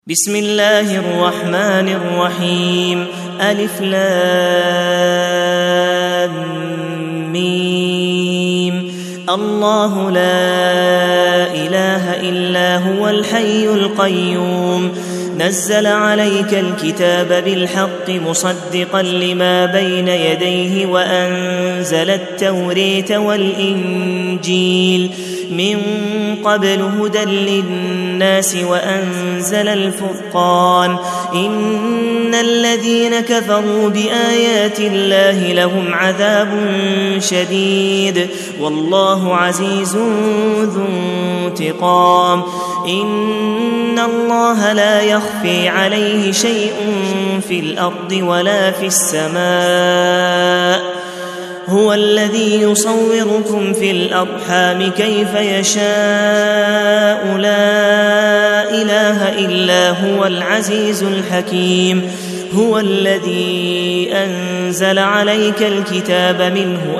بسم الله الرحمن الرحيم ألف لام ميم الله لا إله إلا هو الحي القيوم نزل عليك الكتاب بالحق مصدقا لما بين يديه وأنزل التوريت والإنجيل من قبل هدى للناس وأنزل الفرقان إن الذين كفروا بآيات الله لهم عذاب شديد والله عزيز ذو انتقام إن الله لا يخفي عليه شيء في الأرض ولا في السماء هو الذي يصوركم في الأرحام كيف يشاء لا إله إلا هو العزيز الحكيم هو الذي أنزل عليك الكتاب منه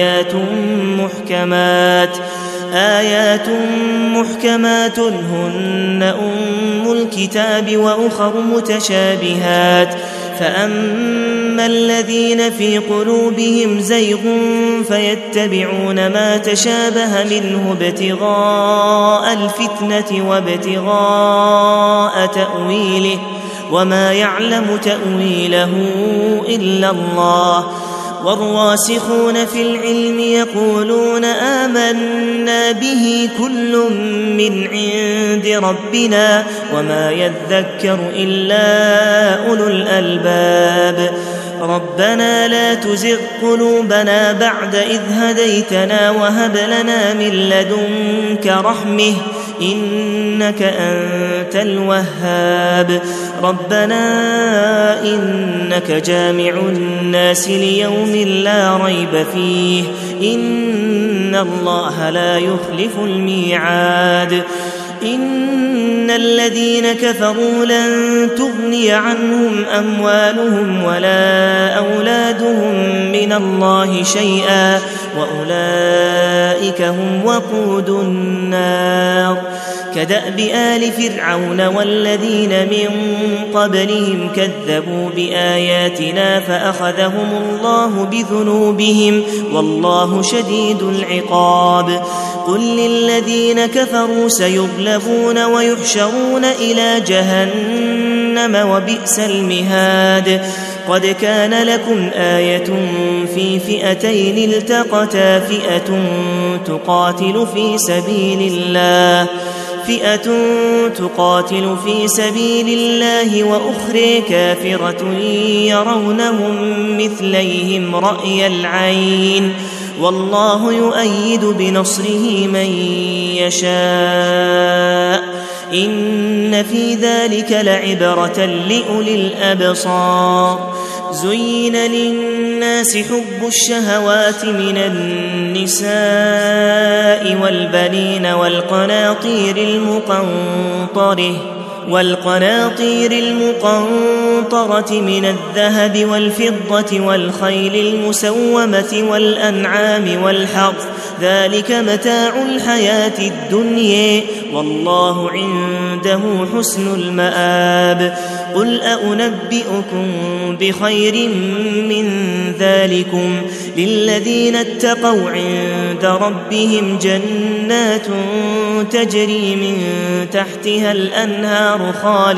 آيات محكمات هن أم الكتاب وأخر متشابهات فأما الذين في قلوبهم زيغ فيتبعون ما تشابه منه ابتغاء الفتنة وابتغاء تأويله وما يعلم تأويله إلا الله والراسخون في العلم يقولون آمنا به كل من عند ربنا وما يذكر إلا أولو الألباب ربنا لا تزغ قلوبنا بعد إذ هديتنا وهب لنا من لدنك رحمة إنك أنت الوهاب ربنا إنك جامع الناس ليوم لا ريب فيه إن الله لا يخلف الميعاد إن الذين كفروا لن تغني عنهم أموالهم ولا أولادهم من الله شيئا وأولئك هم وقود النار كدأب آل فرعون والذين من قبلهم كذبوا بآياتنا فأخذهم الله بذنوبهم والله شديد العقاب قل للذين كفروا سيغلبون ويحشرون إلى جهنم وبئس المهاد قد كان لكم آية في فئتين التقتا فئة تقاتل في سبيل الله وأخرى كافرة يرونهم مثليهم رأي العين والله يؤيد بنصره من يشاء إن في ذلك لعبرة لأولي الأبصار زين للناس حب الشهوات من النساء والبنين والقناطير المقنطرة من الذهب والفضة والخيل المسومة والأنعام والحرث ذلك متاع الحياة الدنيا والله عنده حسن المآب قل أنبئكم بخير من ذلكم للذين اتقوا عند ربهم جنات تجري من تحتها الأنهار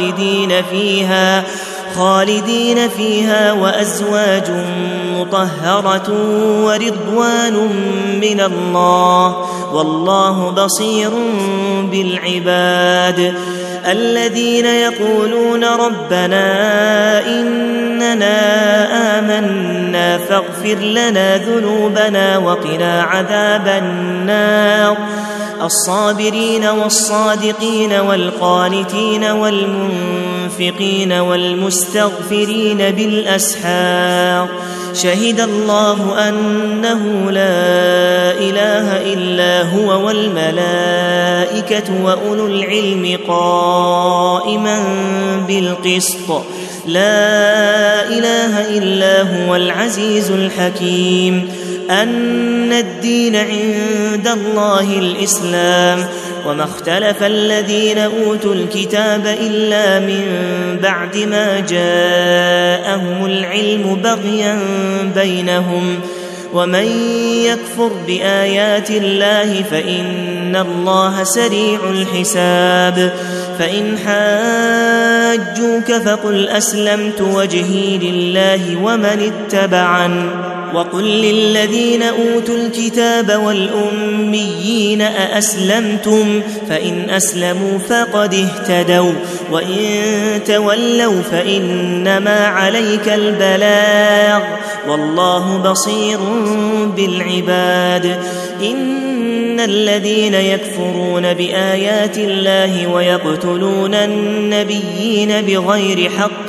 خالدين فيها وأزواج مطهرة ورضوان من الله والله بصير بالعباد الذين يقولون ربنا إننا آمنا فاغفر لنا ذنوبنا وقنا عذاب النار الصابرين والصادقين والقانتين والمنفقين والمستغفرين بالأسحار شهد الله أنه لا إله إلا هو والملائكة وأولو العلم قائما بالقسط لا إله إلا هو العزيز الحكيم أن الدين عند الله الإسلام وما اختلف الذين أوتوا الكتاب إلا من بعد ما جاءهم العلم بغيا بينهم ومن يكفر بآيات الله فإن الله سريع الحساب فإن حاجوك فقل أسلمت وجهي لله ومن اتبعن وقل للذين أوتوا الكتاب والأميين أأسلمتم فإن أسلموا فقد اهتدوا وإن تولوا فإنما عليك البلاغ والله بصير بالعباد إن الذين يكفرون بآيات الله ويقتلون النبيين بغير حق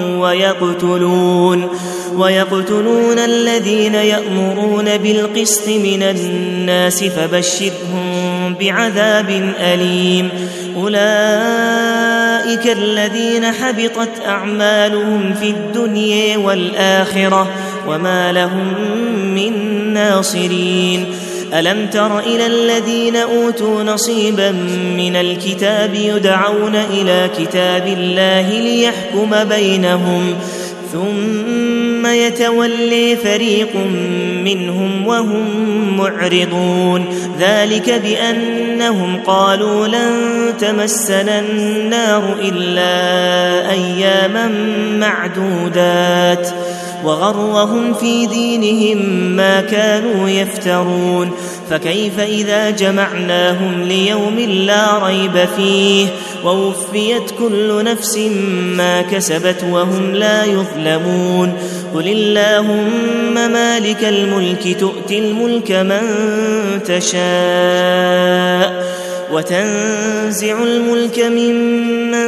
ويقتلون الذين يأمرون بالقسط من الناس فبشرهم بعذاب أليم أولئك الذين حبطت أعمالهم في الدنيا والآخرة وما لهم من ناصرين ألم تر إلى الذين أوتوا نصيبا من الكتاب يدعون إلى كتاب الله ليحكم بينهم ثم يتولي فريق منهم وهم معرضون ذلك بأنهم قالوا لن تمسنا النار إلا أياما معدودات وغرهم في دينهم ما كانوا يفترون فكيف إذا جمعناهم ليوم لا ريب فيه ووفيت كل نفس ما كسبت وهم لا يظلمون قل اللهم مالك الملك تؤتي الملك من تشاء وتنزع الملك ممن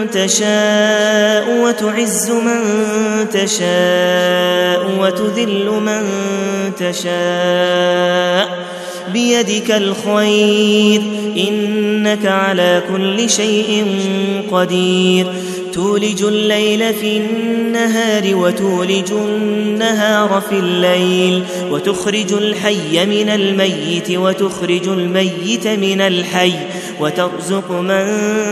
تشاء وتعز من تشاء وتذل من تشاء بيدك الخير إنك على كل شيء قدير تولج الليل في النهار وتولج النهار في الليل وتخرج الحي من الميت وتخرج الميت من الحي وترزق من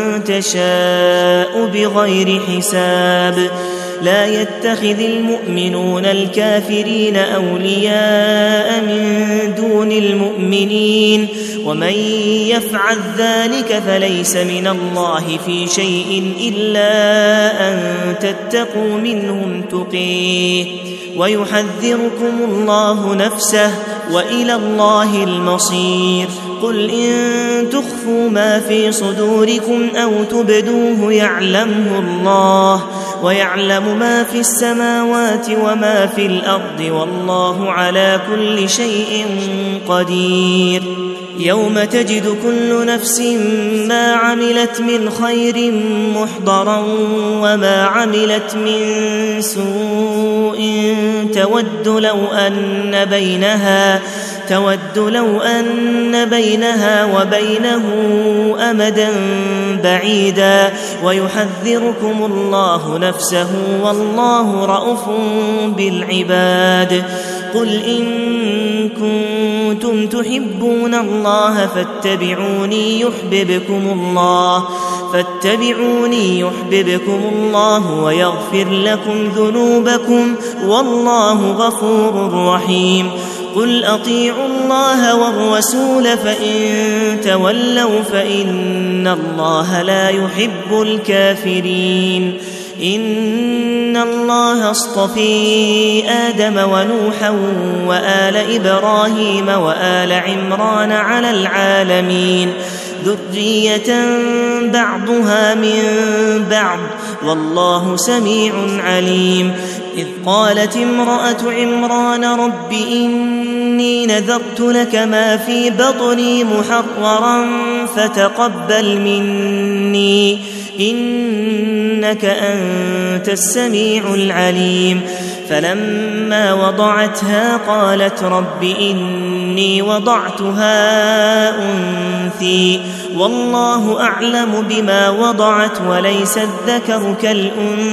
تشاء بغير حساب لا يتخذ المؤمنون الكافرين أولياء من دون المؤمنين ومن يفعل ذلك فليس من الله في شيء إلا أن تتقوا منهم تقيه ويحذركم الله نفسه وإلى الله المصير قل إن تخفوا ما في صدوركم أو تبدوه يعلمه الله ويعلم ما في السماوات وما في الأرض والله على كل شيء قدير يوم تجد كل نفس ما عملت من خير محضرا وما عملت من سوء تود لو أن بينها وبينه أمدا بعيدا ويحذركم الله نفسه والله رءوف بالعباد قل إن كنتم تحبون الله فاتبعوني يحببكم الله ويغفر لكم ذنوبكم والله غفور رحيم قل أطيعوا الله والرسول فإن تولوا فإن الله لا يحب الكافرين إن الله اصطفى آدم ونوحا وآل إبراهيم وآل عمران على العالمين ذرية بعضها من بعض والله سميع عليم إذ قالت امرأة عمران رب إني نذرت لك ما في بطني محررا فتقبل مني إنك أنت السميع العليم فلما وضعتها قالت رب إني وضعتها أنثى والله أعلم بما وضعت وليس الذكر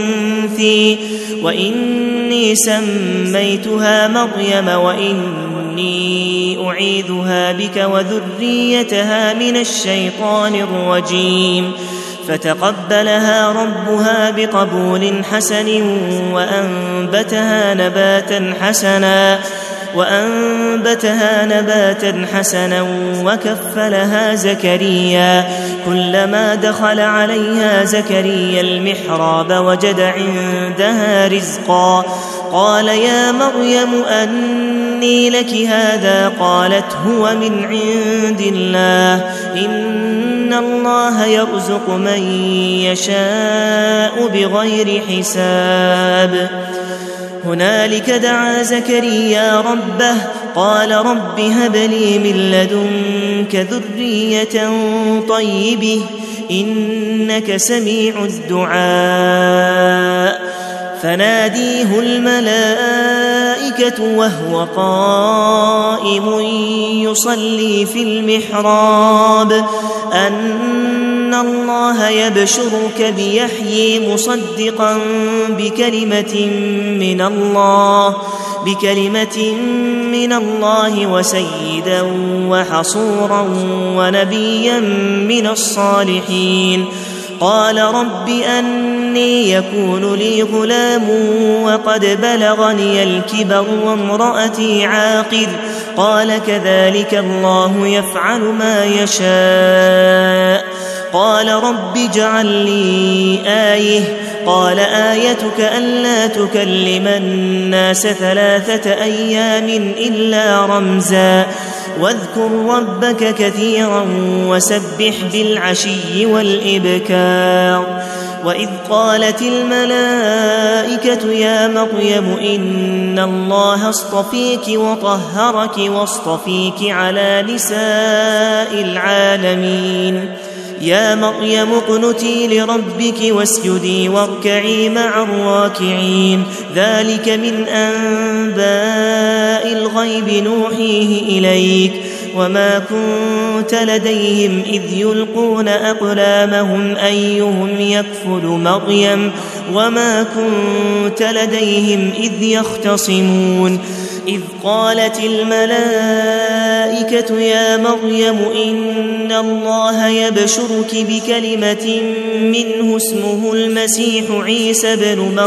كالأنثى وإني سميتها مريم وإني إني أعيذها بك وذريتها من الشيطان الرجيم فتقبلها ربها بقبول حسن وأنبتها نباتا حسنا وكفلها زكريا كلما دخل عليها زكريا المحراب وجد عندها رزقا قال يا مريم أني لك هذا قالت هو من عند الله إن الله يرزق من يشاء بغير حساب هنالك دعا زكريا ربه قال رب هب لي من لدنك ذرية طيبة إنك سميع الدعاء فناديه الملائكة وهو قائم يصلي في المحراب أن الله يبشرك بيحيى مصدقا بكلمة من الله وسيدا وحصورا ونبيا من الصالحين قال رب أني يكون لي غلام وقد بلغني الكبر وامرأتي عاقر قال كذلك الله يفعل ما يشاء قال رب اجعل لي آية قال آيتك ألا تكلم الناس 3 أيام إلا رمزا واذكر ربك كثيرا وسبح بالعشي والإبكار وإذ قالت الملائكة يا مريم إن الله اصطفيك وطهرك واصطفيك على نساء العالمين يا مريم اقنتي لربك واسجدي واركعي مع الراكعين ذلك من أنباء الغيب نوحيه إليك وما كنت لديهم إذ يلقون أقلامهم أيهم يكفل مريم وما كنت لديهم إذ يختصمون إذ قالت الملائكة يا مريم إن الله يبشرك بكلمة منه اسمه المسيح عيسى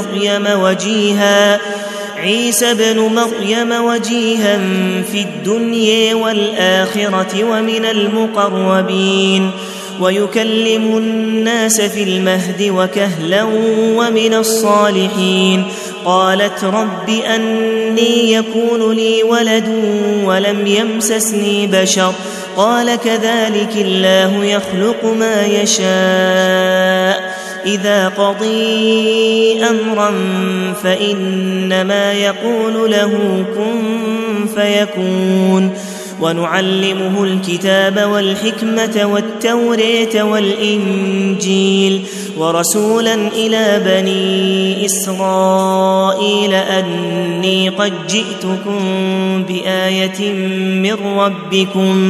بن مريم وجيها في الدنيا والآخرة ومن المقربين ويكلم الناس في المهد وكهلا ومن الصالحين قالت رب أني يكون لي ولد ولم يمسسني بشر قال كذلك الله يخلق ما يشاء إذا قضي أمرا فإنما يقول له كن فيكون ونعلمه الكتاب والحكمة والتوراة والإنجيل ورسولا إلى بني إسرائيل أني قد جئتكم بآية من ربكم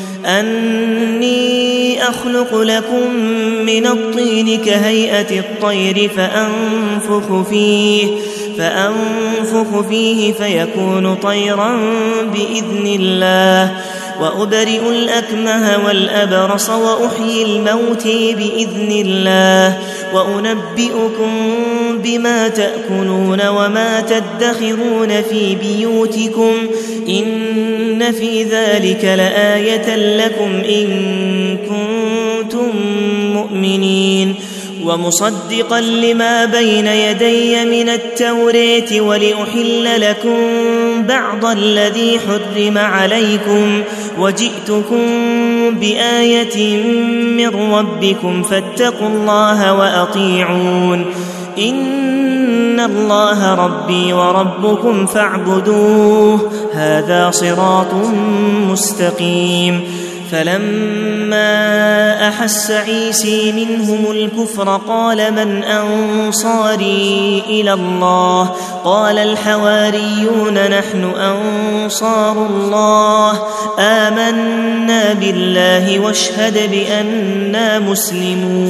أني أخلق لكم من الطين كهيئة الطير فأنفخ فيه فيكون طيرا بإذن الله وأبرئ الأكمه والأبرص وأحيي الموت بإذن الله وأنبئكم بما تأكلون وما تدخرون في بيوتكم إن في ذلك لآية لكم إن كنتم مؤمنين ومصدقا لما بين يدي من التوراة ولأحل لكم بعض الذي حرم عليكم وجئتكم بآية من ربكم فاتقوا الله وأطيعون إن الله ربي وربكم فاعبدوه هذا صراط مستقيم فلما أحس عيسى منهم الكفر قال من أنصاري إلى الله قال الحواريون نحن أنصار الله آمنا بالله واشهد بأننا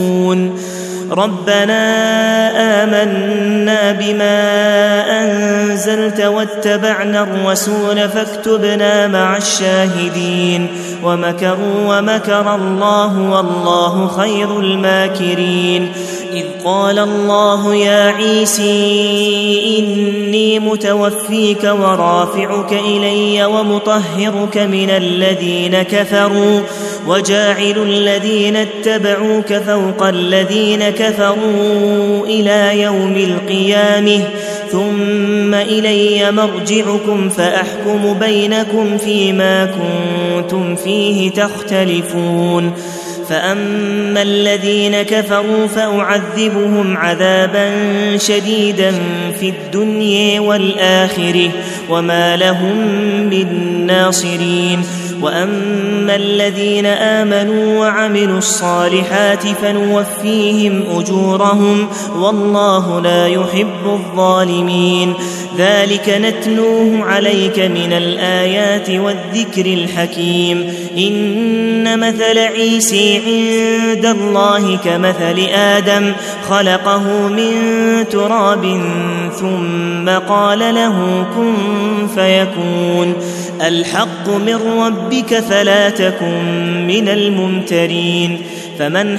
مسلمون ربنا آمنا بما أنزلت أنزلت واتبعنا الرسول فاكتبنا مع الشاهدين ومكروا ومكر الله والله خير الماكرين إذ قال الله يا عيسى إني متوفيك ورافعك إلي ومطهرك من الذين كفروا وجاعل الذين اتبعوك فوق الذين كفروا إلى يوم القيامة ثم إلي مرجعكم فأحكم بينكم فيما كنتم فيه تختلفون فأما الذين كفروا فأعذبهم عذابا شديدا في الدنيا والآخرة وما لهم من ناصرين وأما الذين آمنوا وعملوا الصالحات فنوفيهم أجورهم والله لا يحب الظالمين ذلك نتلوه عليك من الآيات والذكر الحكيم إن مثل عيسى عند الله كمثل آدم خلقه من تراب ثم قال له كن فيكون الحق من ربك فلا تكن من الممترين فمن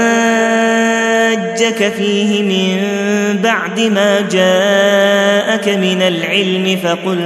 حاجك فيه من بعد ما جاءك من العلم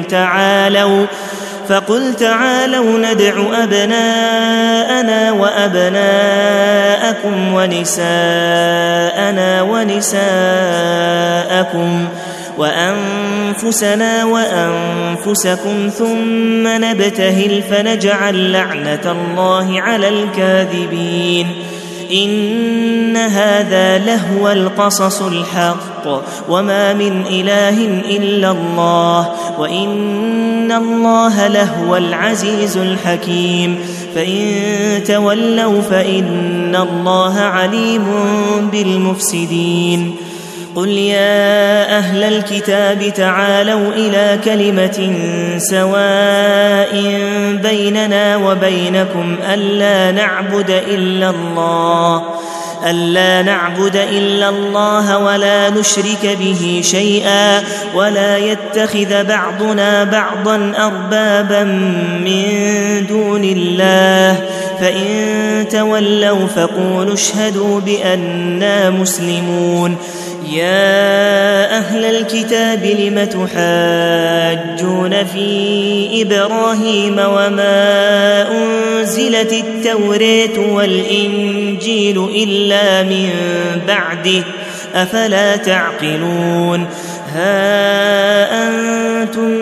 فقل تعالوا ندع أبناءنا وأبناءكم ونساءنا ونساءكم وأنفسنا وأنفسكم ثم نبتهل فنجعل لعنة الله على الكاذبين إن هذا لهو القصص الحق وما من إله إلا الله وإن الله لهو العزيز الحكيم فإن تولوا فإن الله عليم بالمفسدين قل يا أهل الكتاب تعالوا إلى كلمة سواء بيننا وبينكم ألا نعبد إلا الله ولا نشرك به شيئا ولا يتخذ بعضنا بعضا أربابا من دون الله فإن تولوا فقولوا اشهدوا بأننا مسلمون يا أهل الكتاب لم تحاجون في إبراهيم وما أنزلت التوراة والإنجيل إلا من بعده أفلا تعقلون ها أنتم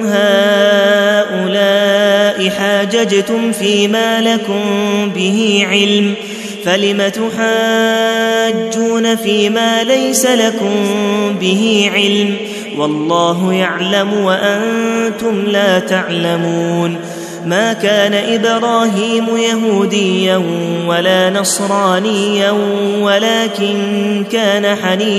هؤلاء حاججتم فيما لكم به علم فلم تحاجون فيما ليس لكم به علم والله يعلم وأنتم لا تعلمون ما كان إبراهيم يهوديا ولا نصرانيا ولكن كان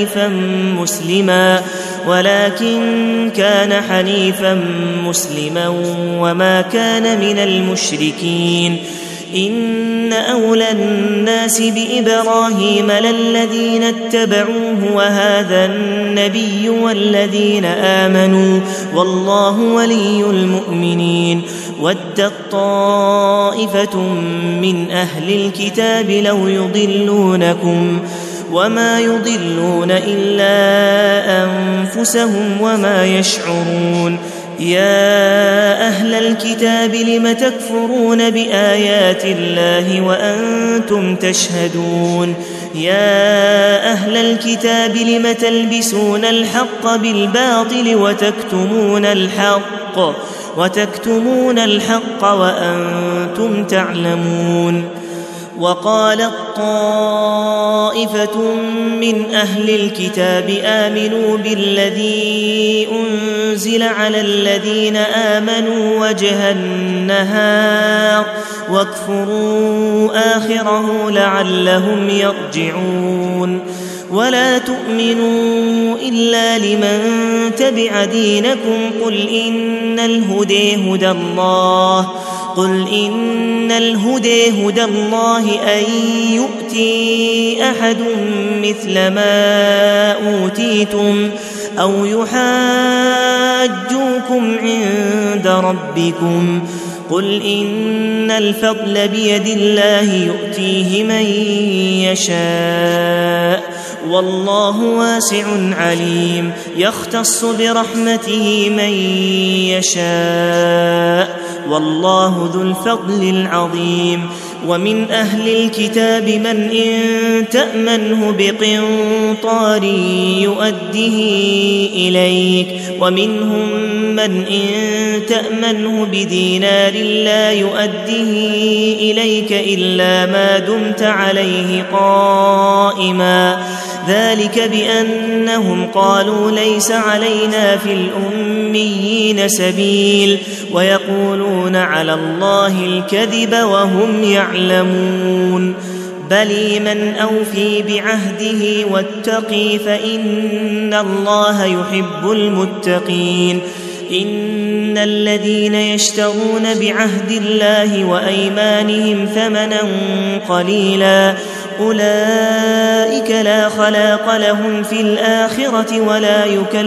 حنيفا مسلما وما كان من المشركين إن أولى الناس بإبراهيم للذين اتبعوه وهذا النبي والذين آمنوا والله ولي المؤمنين ودت طائفة من أهل الكتاب لو يضلونكم وما يضلون إلا أنفسهم وما يشعرون يا أهل الكتاب لم تكفرون بآيات الله وأنتم تشهدون يا أهل الكتاب لم تلبسون الحق بالباطل وتكتمون الحق وأنتم تعلمون وقالت طائفة من أهل الكتاب آمنوا بالذي أنزل على الذين آمنوا وجه النهار واكفروا آخره لعلهم يرجعون ولا تؤمنوا إلا لمن تبع دينكم قل إن الهدى هدى الله أن يؤتي أحد مثل ما أوتيتم أو يحاجوكم عند ربكم قل إن الفضل بيد الله يؤتيه من يشاء والله واسع عليم يختص برحمته من يشاء والله ذو الفضل العظيم ومن أهل الكتاب من إن تأمنه بقنطار يؤده إليك ومنهم من إن تأمنه بدينار لا يؤده إليك إلا ما دمت عليه قائما ذلك بأنهم قالوا ليس علينا في الأميين سبيل ويقولون على الله الكذب وهم يعلمون بل من أوفي بعهده واتقي فإن الله يحب المتقين إن الذين يشترون بعهد الله وأيمانهم ثمنا قليلا أولئك لا خلاق لهم في الآخرة ولا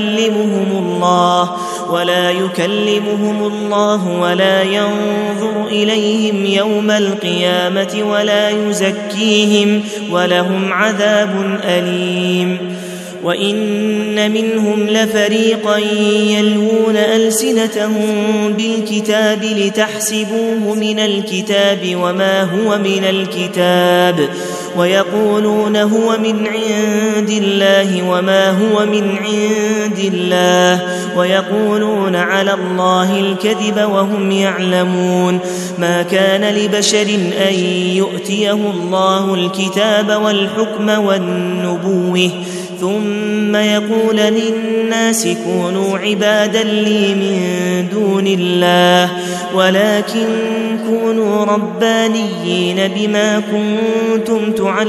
يكلمهم الله ولا ينظر إليهم يوم القيامة ولا يزكيهم ولهم عذاب أليم وإن منهم لفريقا يلوون ألسنتهم بالكتاب لتحسبوه من الكتاب وما هو من الكتاب ويقولون هو من عند الله وما هو من عند الله ويقولون على الله الكذب وهم يعلمون ما كان لبشر أن يؤتيه الله الكتاب والحكم والنبوة ثم يقول للناس كونوا عبادا لي من دون الله ولكن كونوا ربانيين بما كنتم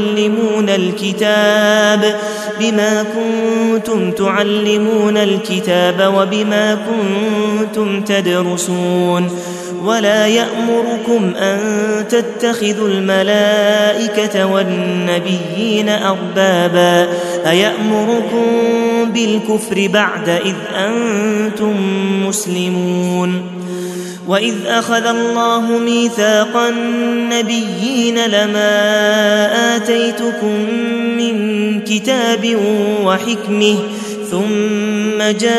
تعلمون الكتاب وبما كنتم تدرسون ولا يأمركم أن تتخذوا الملائكة والنبيين أربابا أيأمركم بالكفر بعد إذ أنتم مسلمون وإذ أخذ الله ميثاق النبيين لما آتيتكم من كتاب وحكمة ثم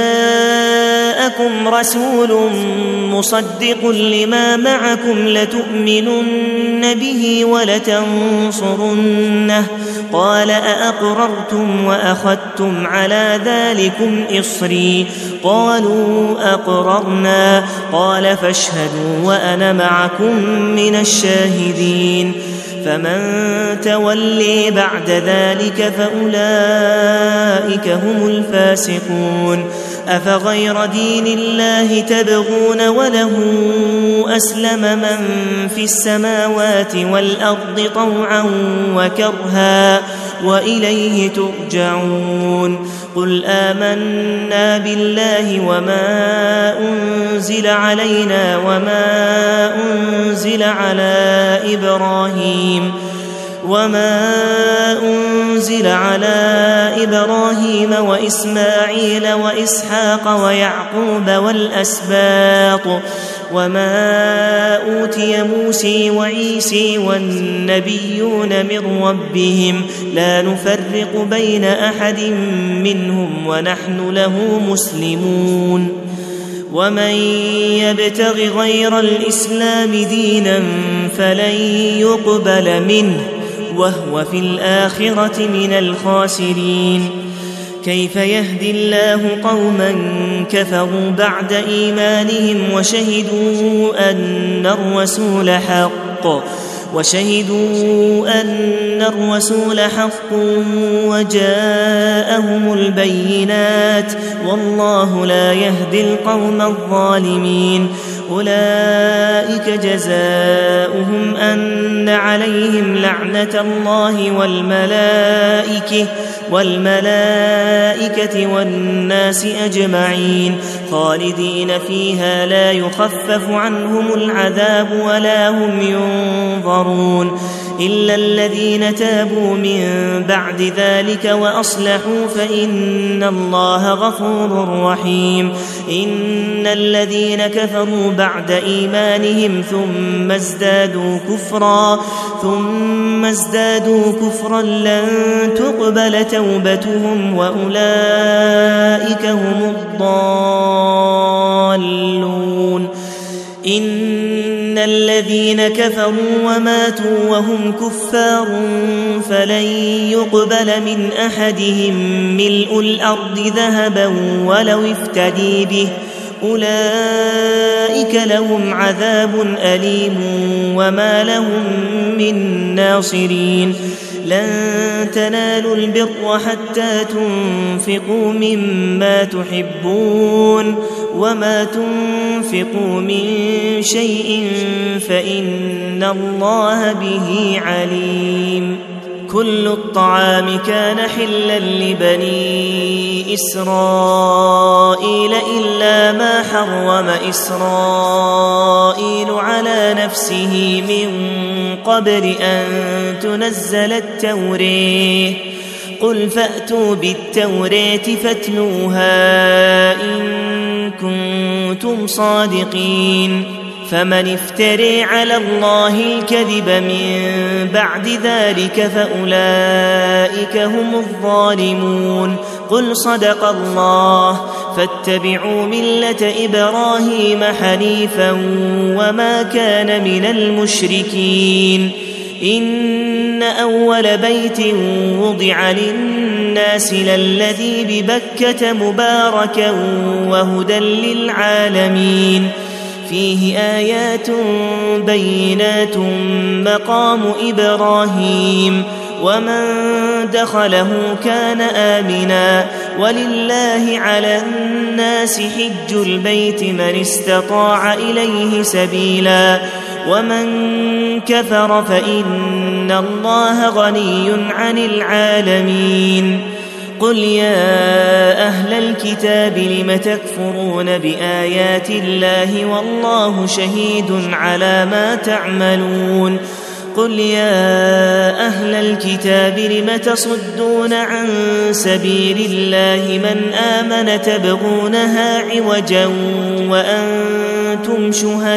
جاءكم رسول مصدق لما معكم لتؤمنن به ولتنصرنه قال أأقررتم وأخذتم على ذلكم إصري قالوا أقررنا قال فاشهدوا وأنا معكم من الشاهدين فمن تولي بعد ذلك فأولئك هم الفاسقون أفغير دين الله تبغون وله أسلم من في السماوات والأرض طوعا وكرها وإليه ترجعون قل آمنا بالله وما أنزل علينا وما أنزل على إبراهيم وإسماعيل وإسحاق ويعقوب والأسباط وما أوتي موسى وعيسى والنبيون من ربهم لا نفرق بين أحد منهم ونحن له مسلمون ومن يبتغ غير الإسلام دينا فلن يقبل منه وهو في الآخرة من الخاسرين كيف يهدي الله قوما كفروا بعد إيمانهم وشهدوا أن الرسول حق وجاءهم البينات والله لا يهدي القوم الظالمين أولئك جزاؤهم أن عليهم لعنة الله والملائكة والناس أجمعين خالدين فيها لا يخفف عنهم العذاب ولا هم ينظرون إلا الذين تابوا من بعد ذلك وأصلحوا فإن الله غفور رحيم. إن الذين كفروا بعد إيمانهم ثم ازدادوا كفرا لن تقبل توبتهم وأولئك هم الضالون. إن الذين كفروا وماتوا وهم كفار فلن يقبل من أحدهم ملء الأرض ذهبا ولو افتدي به أولئك لهم عذاب أليم وما لهم من ناصرين. لن تنالوا البر حتى تنفقوا مما تحبون وما تنفقوا من شيء فإن الله به عليم. كل الطعام كان حلا لبني إسرائيل إلا ما حرم إسرائيل على نفسه من قبل أن تنزل التوراة. قل فأتوا بالتوراة فاتلوها إن كنتم صادقين. فمن افتري على الله الكذب من بعد ذلك فأولئك هم الظالمون. قل صدق الله فاتبعوا ملة إبراهيم حنيفا وما كان من المشركين. إن أول بيت وضع للناس للذي ببكة مباركا وهدى للعالمين. فيه آيات بينات مقام إبراهيم ومن دخله كان آمنا ولله على الناس حج البيت من استطاع إليه سبيلا ومن كفر فإن الله غني عن العالمين. قل يا أهل الكتاب لم تكفرون بآيات الله والله شهيد على ما تعملون. قل يا أهل الكتاب لم تصدون عن سبيل الله من آمن تبغونها عوجا وأنتم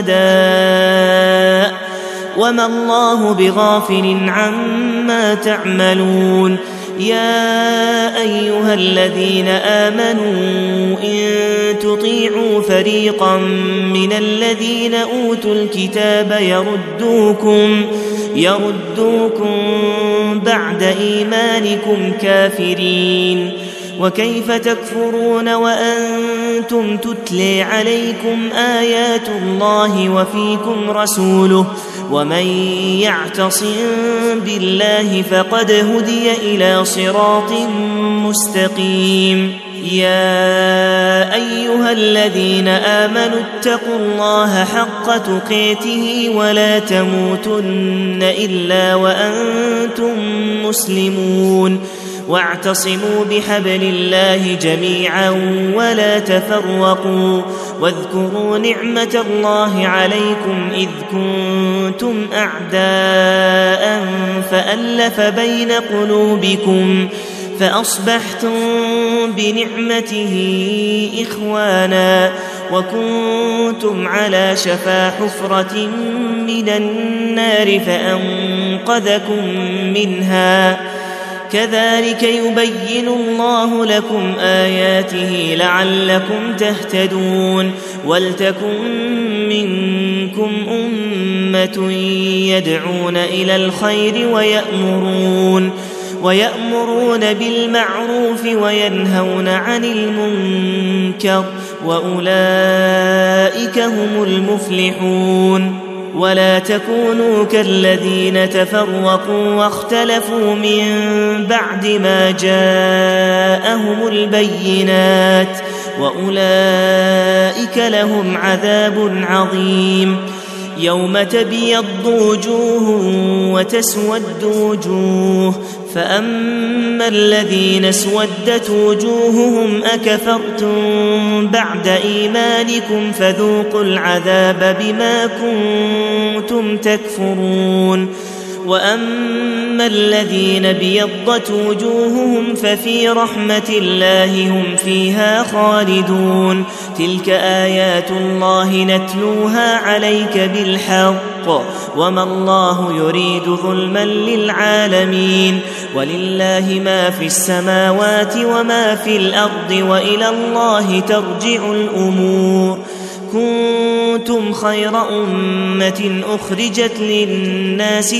شهداء وما الله بغافل عما تعملون. يا أيها الذين آمنوا إن تطيعوا فريقا من الذين أوتوا الكتاب يردوكم بعد إيمانكم كافرين. وكيف تكفرون وأنتم تتلى عليكم آيات الله وفيكم رسوله ومن يعتصم بالله فقد هدي إلى صراط مستقيم. يا أيها الذين آمنوا اتقوا الله حق تقاته ولا تموتن إلا وأنتم مسلمون. واعتصموا بحبل الله جميعا ولا تفرقوا واذكروا نعمة الله عليكم إذ كنتم أعداء فألف بين قلوبكم فأصبحتم بنعمته إخوانا وكنتم على شفا حفرة من النار فأنقذكم منها. كذلك يبين الله لكم آياته لعلكم تهتدون. ولتكن منكم أمة يدعون إلى الخير ويأمرون بالمعروف وينهون عن المنكر وأولئك هم المفلحون. ولا تكونوا كالذين تفرقوا واختلفوا من بعد ما جاءهم البينات وأولئك لهم عذاب عظيم. يوم تبيض وجوه وتسود وجوه فأما الذين اسودت وجوههم أكفرتم بعد إيمانكم فذوقوا العذاب بما كنتم تكفرون. وأما الذين ابيضت وجوههم ففي رحمة الله هم فيها خالدون تلك آيات الله نتلوها عليك بالحق وما الله يريد ظلما للعالمين ولله ما في السماوات وما في الأرض وإلى الله ترجع الأمور كنتم خير أمة أخرجت للناس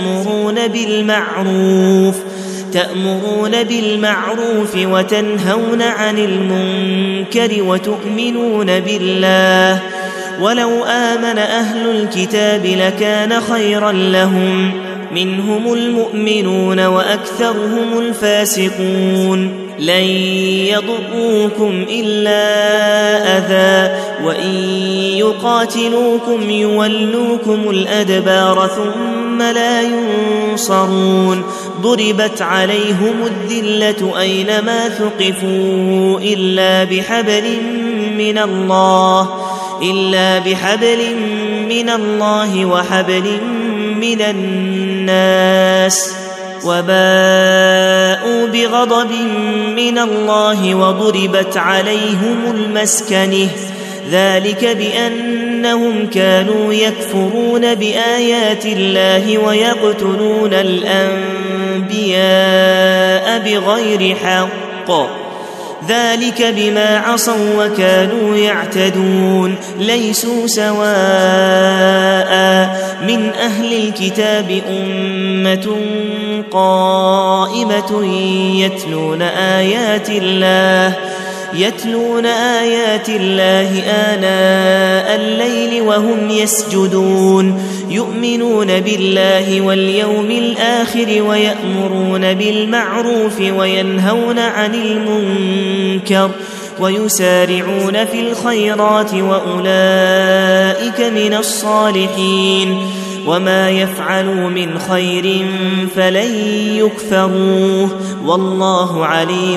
تأمرون بالمعروف وتنهون عن المنكر وتؤمنون بالله ولو آمن أهل الكتاب لكان خيرا لهم منهم المؤمنون وأكثرهم الفاسقون لن يضروكم إلا أذى وإن يقاتلوكم يولوكم الأدبار ثم لا ينصرون ضربت عليهم الذلة أينما ثقفوا إلا بحبل من الله وحبل من الناس وباءوا بغضب من الله وضربت عليهم المسكنة ذلك بأنهم كانوا يكفرون بآيات الله ويقتلون الأنبياء بغير حق ذلك بما عصوا وكانوا يعتدون ليسوا سواء من أهل الكتاب أمة قائمة يتلون آيات الله آناء الليل وهم يسجدون يؤمنون بالله واليوم الآخر ويأمرون بالمعروف وينهون عن المنكر ويسارعون في الخيرات وأولئك من الصالحين وما يفعلوا من خير فلن يكفروه والله عليم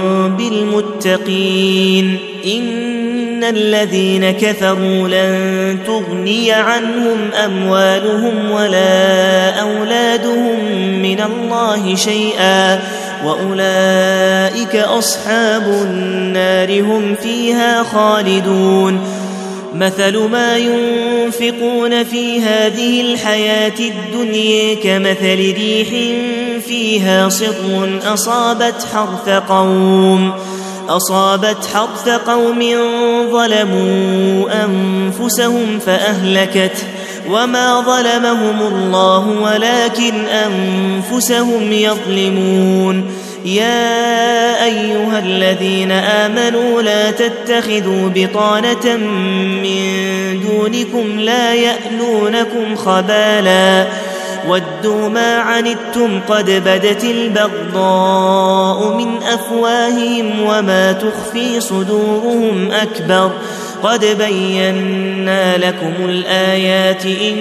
بالمتقين إن الذين كفروا لن تغني عنهم أموالهم ولا أولادهم من الله شيئا وأولئك أصحاب النار هم فيها خالدون مثل ما ينفقون في هذه الحياة الدنيا كمثل ريح فيها صر أصابت حرث قوم ظلموا أنفسهم فأهلكته وما ظلمهم الله ولكن أنفسهم يظلمون يا أيها الذين آمنوا لا تتخذوا بطانة من دونكم لا يألونكم خبالا ودوا ما عنتم قد بدت البغضاء من أفواههم وما تخفي صدورهم أكبر قد بينا لكم الآيات إن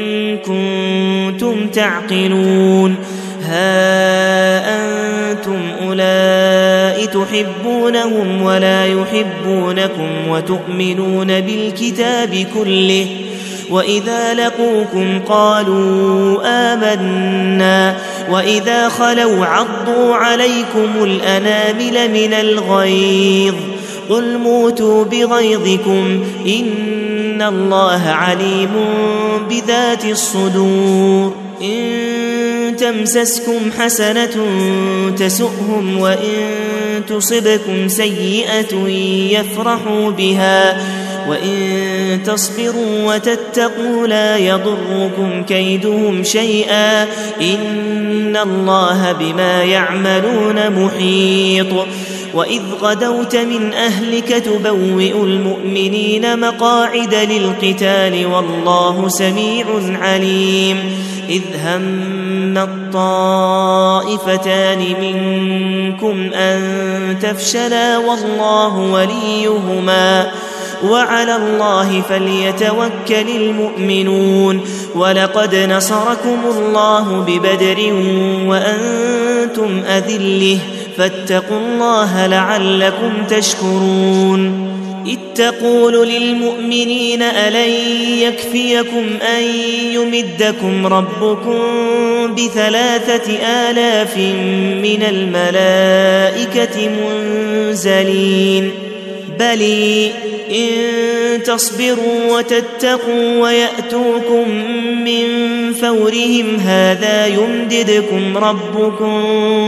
كنتم تعقلون ها أنتم أولئك تحبونهم ولا يحبونكم وتؤمنون بالكتاب كله وإذا لقوكم قالوا آمنا وإذا خلوا عضوا عليكم الأنامل من الغيظ قل موتوا بغيظكم إن الله عليم بذات الصدور إن تمسسكم حسنة تسؤهم وإن تصبكم سيئة يفرحوا بها وإن تصبروا وتتقوا لا يضركم كيدهم شيئا إن الله بما يعملون محيط وإذ غدوت من أهلك تبوئ المؤمنين مقاعد للقتال والله سميع عليم إذ هم الطائفتان منكم أن تفشلا والله وليهما وعلى الله فليتوكل المؤمنون ولقد نصركم الله ببدر وأنتم أذلة فاتقوا الله لعلكم تشكرون إذ تقول للمؤمنين ألن يكفيكم أن يمدكم ربكم ب3,000 من الملائكة منزلين بل إن تصبروا وتتقوا ويأتوكم من فورهم هذا يمددكم ربكم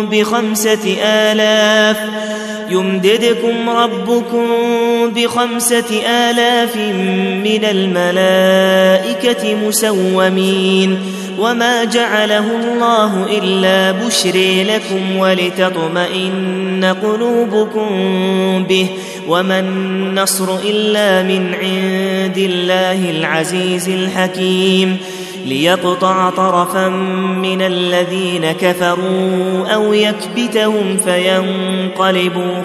ب5,000 من الملائكة مسومين وما جعله الله إلا بشرى لكم ولتطمئن قلوبكم به وما النصر إلا من عند الله العزيز الحكيم ليقطع طرفا من الذين كفروا أو يكبتهم فينقلبوا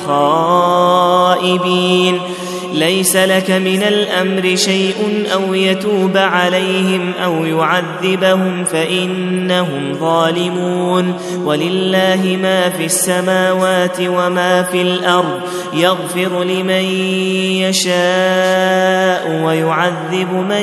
خائبين ليس لك من الأمر شيء أو يتوب عليهم أو يعذبهم فإنهم ظالمون ولله ما في السماوات وما في الأرض يغفر لمن يشاء ويعذب من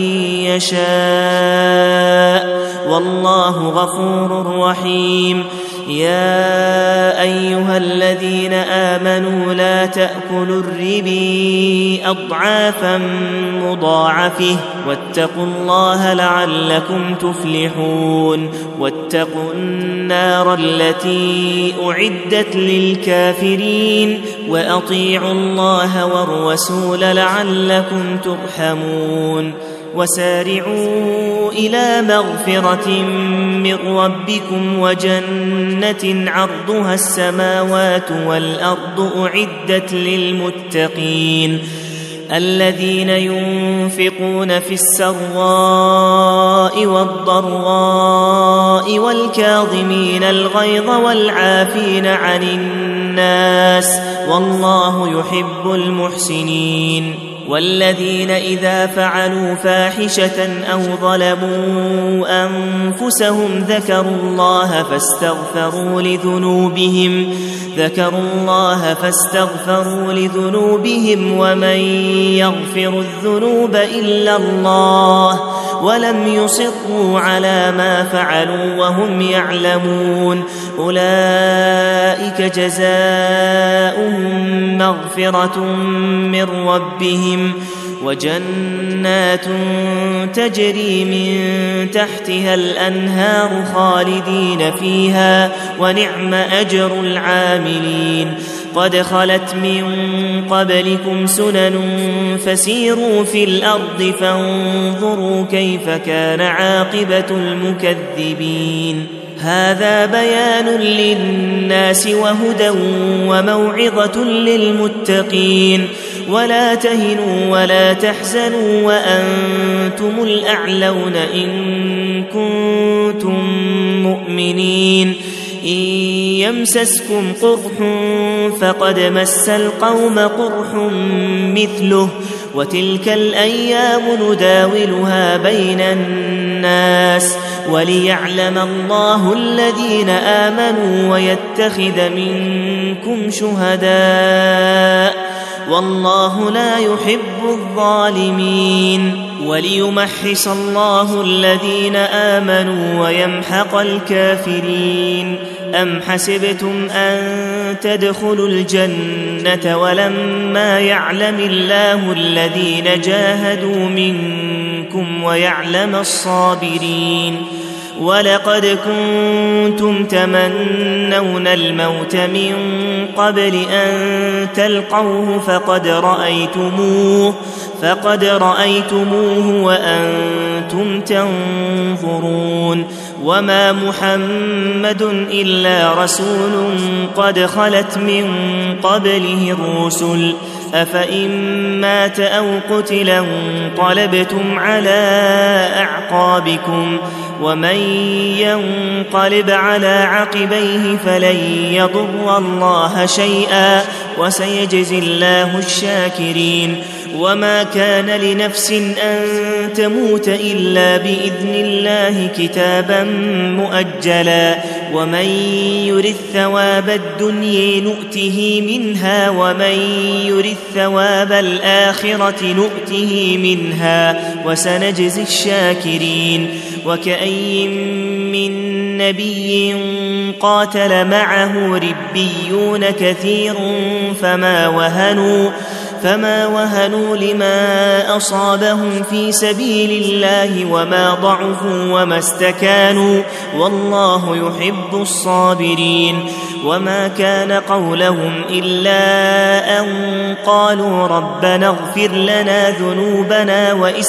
يشاء والله غفور رحيم يا أيها الذين آمنوا لا تأكلوا الربا أضعافا مضاعفة واتقوا الله لعلكم تفلحون واتقوا النار التي أعدت للكافرين وأطيعوا الله والرسول لعلكم ترحمون وسارعوا إلى مغفرة من ربكم وجنة عرضها السماوات والأرض أعدت للمتقين الذين ينفقون في السراء والضراء والكاظمين الغيظ والعافين عن الناس والله يحب المحسنين والذين إذا فعلوا فاحشة أو ظلموا أنفسهم ذكروا الله فاستغفروا لذنوبهم ومن يغفر الذنوب إلا الله ولم يصروا على ما فعلوا وهم يعلمون أولئك جزاؤهم مغفرة من ربهم وجنات تجري من تحتها الأنهار خالدين فيها ونعم أجر العاملين قد خلت من قبلكم سنن فسيروا في الأرض فانظروا كيف كان عاقبة المكذبين هذا بيان للناس وهدى وموعظة للمتقين ولا تهنوا ولا تحزنوا وأنتم الأعلون إن كنتم مؤمنين إن يمسسكم قرح فقد مس القوم قرح مثله وتلك الأيام نداولها بين الناس وليعلم الله الذين آمنوا ويتخذ منكم شهداء والله لا يحب الظالمين وليمحص الله الذين آمنوا ويمحق الكافرين أم حسبتم أن تدخلوا الجنة ولما يعلم الله الذين جاهدوا منكم ويعلم الصابرين ولقد كنتم تمنون الموت من قبل أن تلقوه فقد رأيتموه وأنتم تنظرون وما محمد إلا رسول قد خلت من قبله الرسل أفإن مات أو قتل انقلبتم على أعقابكم ومن ينقلب على عقبيه فلن يضر الله شيئا وسيجزي الله الشاكرين وما كان لنفس أن تموت إلا بإذن الله كتابا مؤجلا ومن يرث ثواب الدنيا نؤته منها ومن يرث ثواب الآخرة نؤته منها وسنجزي الشاكرين وكأي من نبي قاتل معه ربيون كثير فما وهنوا لما أصابهم في سبيل الله وما ضعفوا وما استكانوا والله يحب الصابرين وما كان قولهم إلا أن قالوا ربنا اغفر لنا ذنوبنا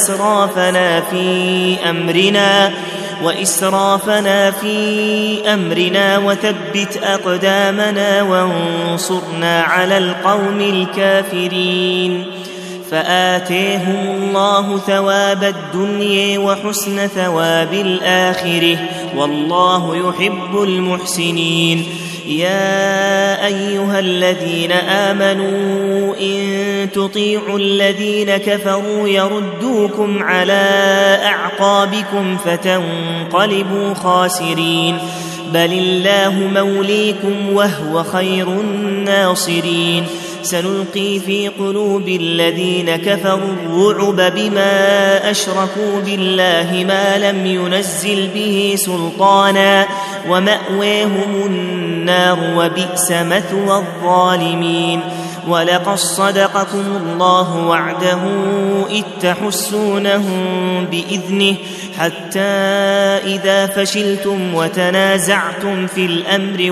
وإسرافنا في أمرنا وثبت أقدامنا وانصرنا على القوم الكافرين فآتيهم الله ثواب الدنيا وحسن ثواب الآخرة والله يحب المحسنين يا أيها الذين آمنوا إن تطيعوا الذين كفروا يردوكم على أعقابكم فتنقلبوا خاسرين بل الله موليكم وهو خير الناصرين سنلقي في قلوب الذين كفروا الرعب بما أشركوا بالله ما لم ينزل به سلطانا ومأويهم النار وبئس مثوى الظالمين ولقد صدقكم الله وعده إذ تحسونهم بإذنه حتى إذا فشلتم وتنازعتم في الأمر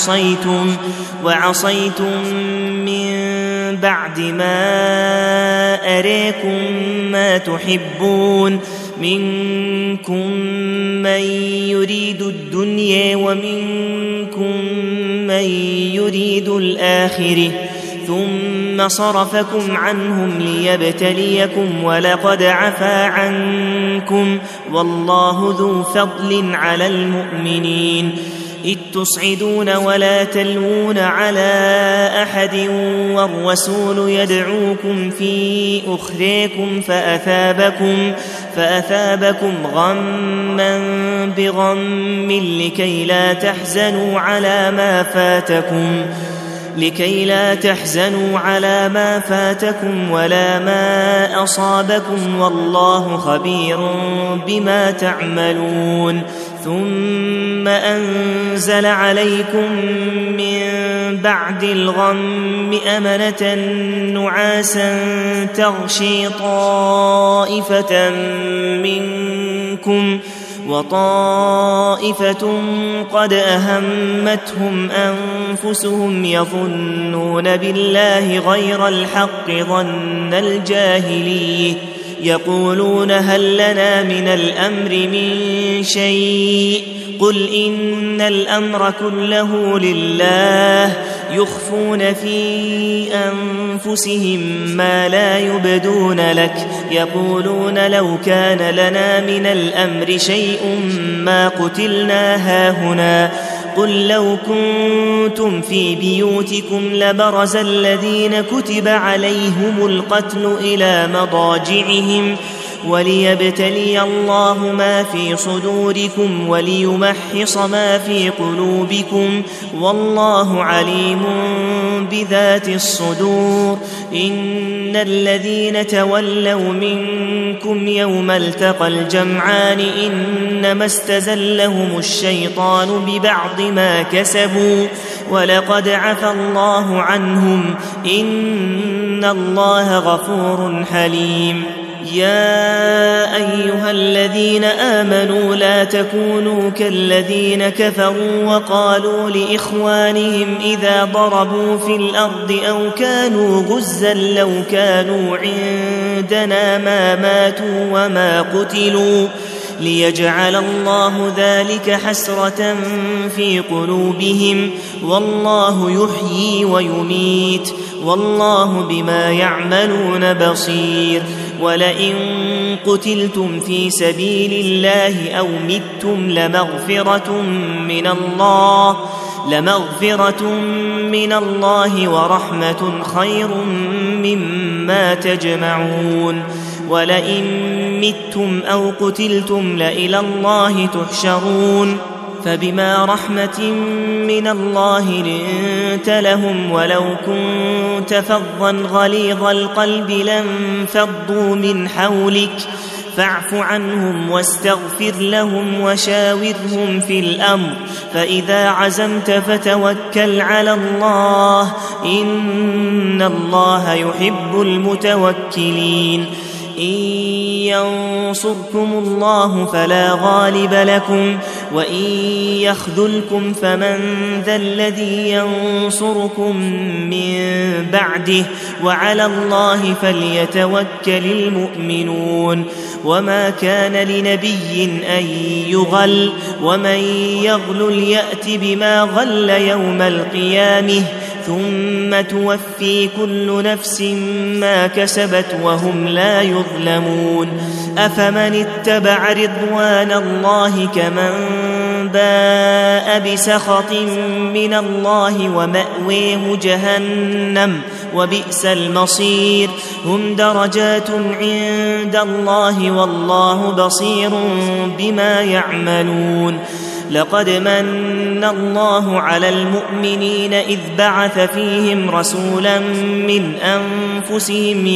وعصيتم من بعد ما أريكم ما تحبون منكم من يريد الدنيا ومنكم من يريد الآخرة ثم صرفكم عنهم ليبتليكم ولقد عفا عنكم والله ذو فضل على المؤمنين إذ تصعدون ولا تلوون على أحد والرسول يدعوكم في أخريكم فأثابكم غما بغم لكي لا تحزنوا على ما فاتكم ولا ما أصابكم والله خبير بما تعملون ثم أنزل عليكم من بعد الغم أمنة نعاسا تغشي طائفة منكم وطائفة قد أهمتهم أنفسهم يظنون بالله غير الحق ظن الجاهلية يقولون هل لنا من الأمر من شيء قل إن الأمر كله لله يخفون في أنفسهم ما لا يبدون لك يقولون لو كان لنا من الأمر شيء ما قتلنا هاهنا قل لو كنتم في بيوتكم لبرز الذين كتب عليهم القتل إلى مضاجعهم وليبتلي الله ما في صدوركم وليمحص ما في قلوبكم والله عليم بذات الصدور إن الذين تولوا منكم يوم التقى الجمعان إنما استزلهم الشيطان ببعض ما كسبوا ولقد عفى الله عنهم إن الله غفور حليم يا أيها الذين آمنوا لا تكونوا كالذين كفروا وقالوا لإخوانهم إذا ضربوا في الأرض أو كانوا غزا لو كانوا عندنا ما ماتوا وما قتلوا ليجعل الله ذلك حسرة في قلوبهم والله يحيي ويميت والله بما يعملون بصير ولئن قتلتم في سبيل الله أو متم لمغفرة من الله لمغفرة من الله ورحمة خير مما تجمعون ولئن متم أو قتلتم لإلى الله تحشرون فبما رحمة من الله لنت لهم ولو كنت فظا غليظ القلب لانفضوا من حولك فاعف عنهم واستغفر لهم وشاورهم في الأمر فإذا عزمت فتوكل على الله إن الله يحب المتوكلين إن ينصركم الله فلا غالب لكم وإن يخذلكم فمن ذا الذي ينصركم من بعده وعلى الله فليتوكل المؤمنون وما كان لنبي أن يغل ومن يغلل يأت بما غل يوم القيامة ثم توفي كل نفس ما كسبت وهم لا يظلمون أفمن اتبع رضوان الله كمن باء بسخط من الله ومأويه جهنم وبئس المصير هم درجات عند الله والله بصير بما يعملون لقد من الله على المؤمنين إذ بعث فيهم رسولا من أنفسهم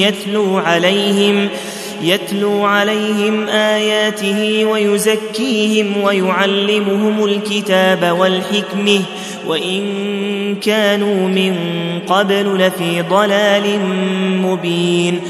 يتلو عليهم آياته ويزكيهم ويعلمهم الكتاب والحكمة وإن كانوا من قبل لفي ضلال مبين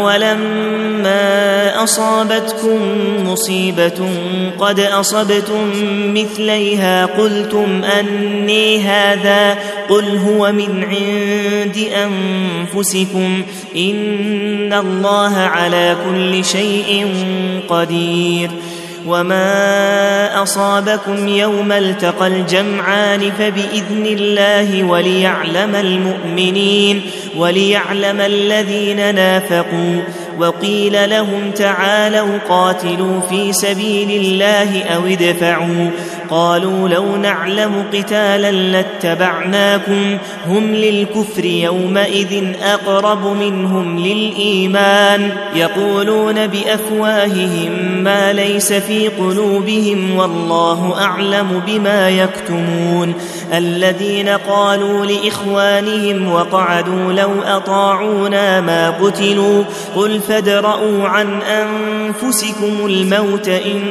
أولما أصابتكم مصيبة قد أصبتم مثليها قلتم أني هذا قل هو من عند أنفسكم إن الله على كل شيء قدير وما أصابكم يوم التقى الجمعان فبإذن الله وليعلم الذين نافقوا وقيل لهم تعالوا قاتلوا في سبيل الله أو ادفعوا قالوا لو نعلم قتالا لاتبعناكم هم للكفر يومئذ أقرب منهم للإيمان يقولون بأفواههم ما ليس في قلوبهم والله أعلم بما يكتمون الذين قالوا لإخوانهم وقعدوا لو أطاعونا ما قتلوا قل فادرءوا عن أنفسكم الموت إن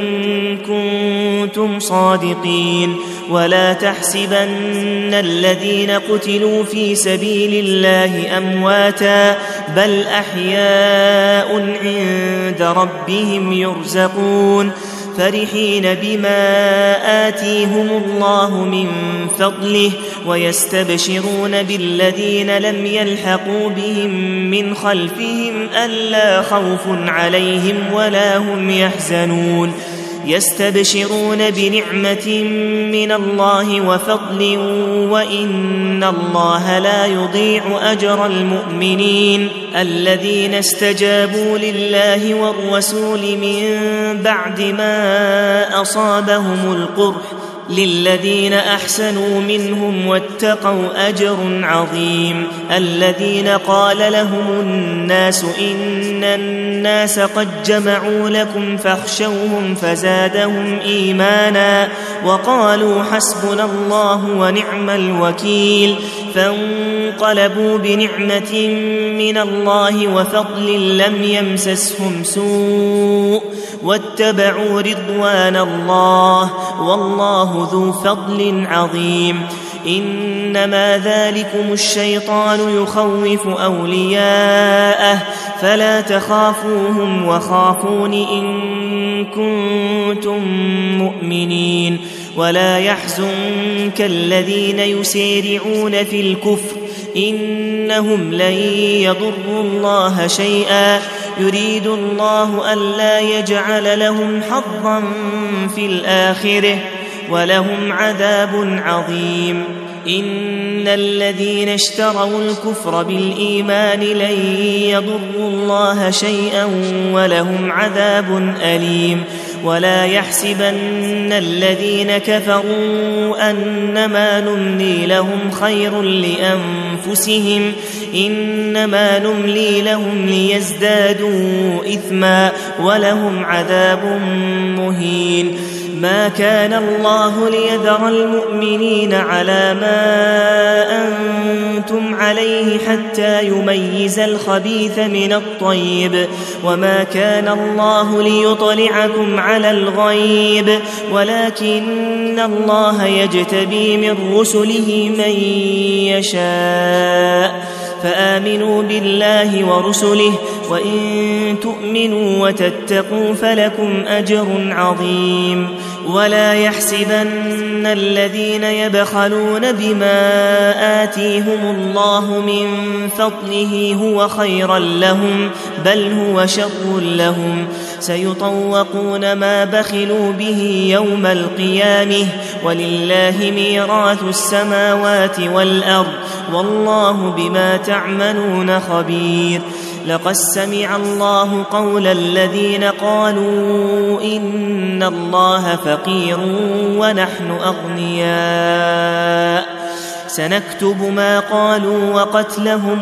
كنتم صادقين ولا تحسبن الذين قتلوا في سبيل الله أمواتا بل أحياء عند ربهم يرزقون فرحين بما آتيهم الله من فضله ويستبشرون بالذين لم يلحقوا بهم من خلفهم ألا خوف عليهم ولا هم يحزنون يستبشرون بنعمة من الله وفضل وإن الله لا يضيع أجر المؤمنين الذين استجابوا لله والرسول من بعد ما أصابهم القرح للذين أحسنوا منهم واتقوا أجر عظيم الذين قال لهم الناس إن الناس قد جمعوا لكم فاخشوهم فزادهم إيمانا وقالوا حسبنا الله ونعم الوكيل فانقلبوا بنعمة من الله وفضل لم يمسسهم سوء واتبعوا رضوان الله والله ذو فضل عظيم إنما ذلكم الشيطان يخوف أولياءه فلا تخافوهم وخافون إن كنتم مؤمنين ولا يحزنك الذين يسارعون في الكفر إنهم لن يضروا الله شيئا يريد الله ألا يجعل لهم حظا في الآخرة ولهم عذاب عظيم إن الذين اشتروا الكفر بالإيمان لن يضروا الله شيئا ولهم عذاب أليم ولا يحسبن الذين كفروا أنما نملي لهم خير لأنفسهم إنما نملي لهم ليزدادوا إثما ولهم عذاب مهين. ما كان الله ليذر المؤمنين على ما أنتم عليه حتى يميز الخبيث من الطيب وما كان الله ليطلعكم على الغيب ولكن الله يجتبي من رسله من يشاء فآمنوا بالله ورسله وإن تؤمنوا وتتقوا فلكم أجر عظيم. ولا يحسبن الذين يبخلون بما آتيهم الله من فضله هو خيرا لهم بل هو شر لهم سيطوقون ما بخلوا به يوم القيامة ولله ميراث السماوات والأرض والله بما تعملون خبير. لقد سمع الله قول الذين قالوا إن الله فقير ونحن أغنياء سنكتب ما قالوا وقتلهم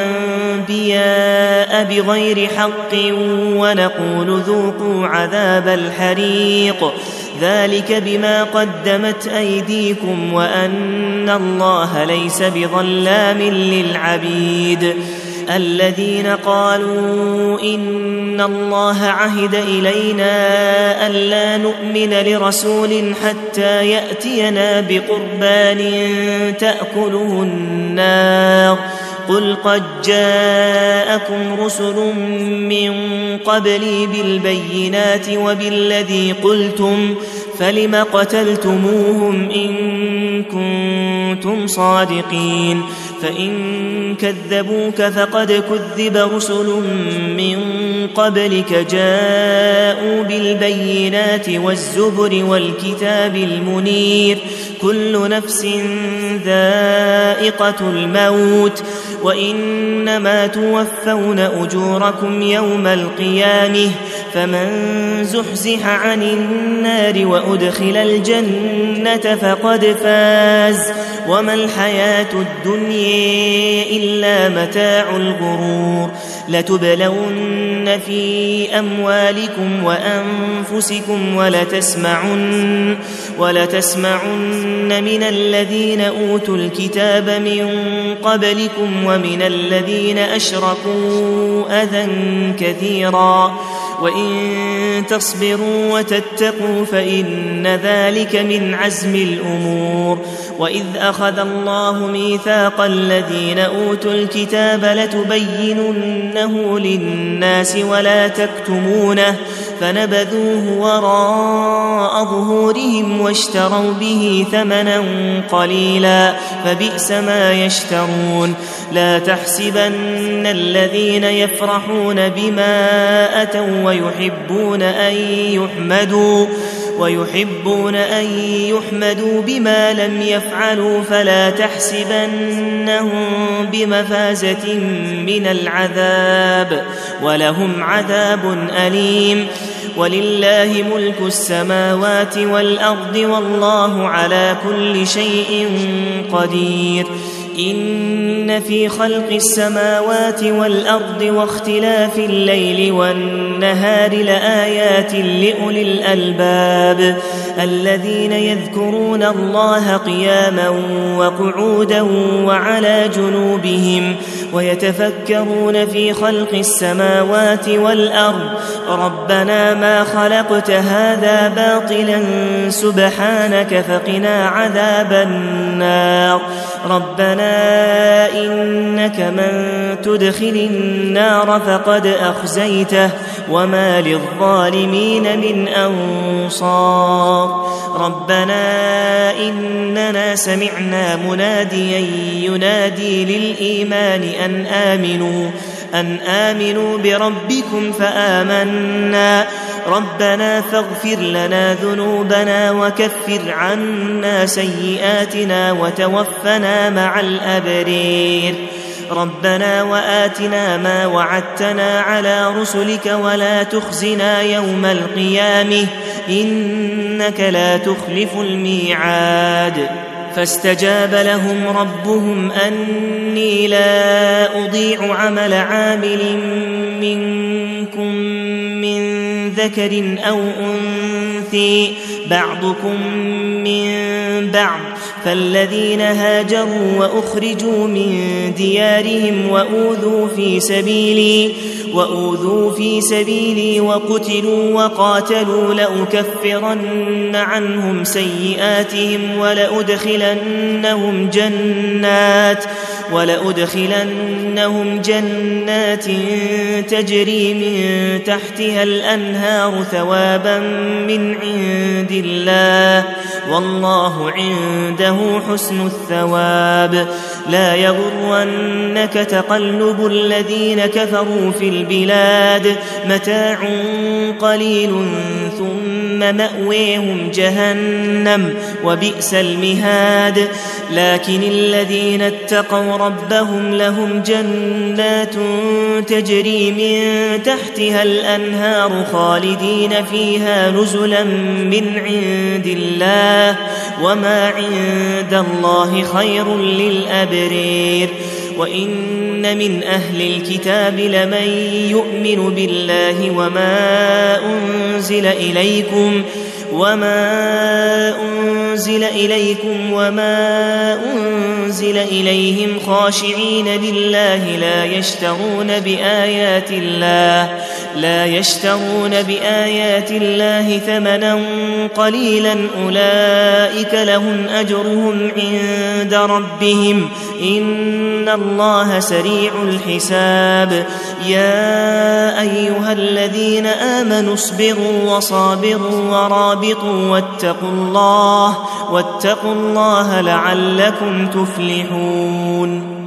الأنبياء بغير حق ونقول ذوقوا عذاب الحريق ذلك بما قدمت أيديكم وأن الله ليس بظلام للعبيد. الذين قالوا إن الله عهد إلينا ألا نؤمن لرسول حتى يأتينا بقربان تأكله النار قل قد جاءكم رسل من قبلي بالبينات وبالذي قلتم فلم قتلتموهم إن كنتم صادقين فإن كذبوك فقد كذب رسل من قبلك جاءوا بالبينات والزبر والكتاب المنير كل نفس ذائقة الموت وإنما توفون أجوركم يوم القيامة فمن زحزح عن النار وأدخل الجنة فقد فاز وما الحياة الدنيا إلا متاع الغرور. لتبلون في أموالكم وأنفسكم ولتسمعن من الذين أوتوا الكتاب من قبلكم ومن الذين أشركوا أذى كثيرا وإن تصبروا وتتقوا فإن ذلك من عزم الأمور. وإذ أخذ الله ميثاق الذين أوتوا الكتاب لتبيننه للناس ولا تكتمونه فنبذوه وراء ظهورهم واشتروا به ثمنا قليلا فبئس ما يشترون. لا تحسبن الذين يفرحون بما أتوا ويحبون أن يحمدوا بما لم يفعلوا فلا تحسبنهم بمفازة من العذاب ولهم عذاب أليم. ولله ملك السماوات والأرض والله على كل شيء قدير. إن في خلق السماوات والأرض واختلاف الليل والنهار لآيات لأولي الألباب الذين يذكرون الله قياما وقعودا وعلى جنوبهم ويتفكرون في خلق السماوات والأرض ربنا ما خلقت هذا باطلا سبحانك فقنا عذاب النار. ربنا إنك من تدخل النار فقد أخزيته وما للظالمين من أنصار. ربنا إننا سمعنا مناديا ينادي للإيمان أن آمنوا بربكم فآمنا ربنا فاغفر لنا ذنوبنا وكفر عنا سيئاتنا وتوفنا مع الأبرير. ربنا وآتنا ما وعدتنا على رسلك ولا تخزنا يوم القيامة إنك لا تخلف الميعاد فاستجاب لهم ربهم أني لا أضيع عمل عامل منكم من ذكر أو أنثى بعضكم من بعض فالذين هاجروا وأخرجوا من ديارهم وأوذوا في سبيلي وقتلوا وقاتلوا لأكفرن عنهم سيئاتهم ولأدخلنهم جنات تجري من تحتها الأنهار ثوابا من عند الله والله عنده حسن الثواب لا يغرنك تقلب الذين كفروا في البلاد متاع قليل ثم مأويهم جهنم وبئس المهاد لكن الذين اتقوا ربهم لهم جنات تجري من تحتها الأنهار خالدين فيها نزلا من عند الله وما عند الله خير للأبرير وإن من أهل الكتاب لمن يؤمن بالله وما أنزل إليكم وما أنزل إليهم خاشعين لله لا يشترون بآيات الله ثمنا قليلا أولئك لهم أجرهم عند ربهم إن الله سريع الحساب يا أيها الذين آمنوا اصبروا وصابروا ورابطوا واتقوا الله لعلكم تفلحون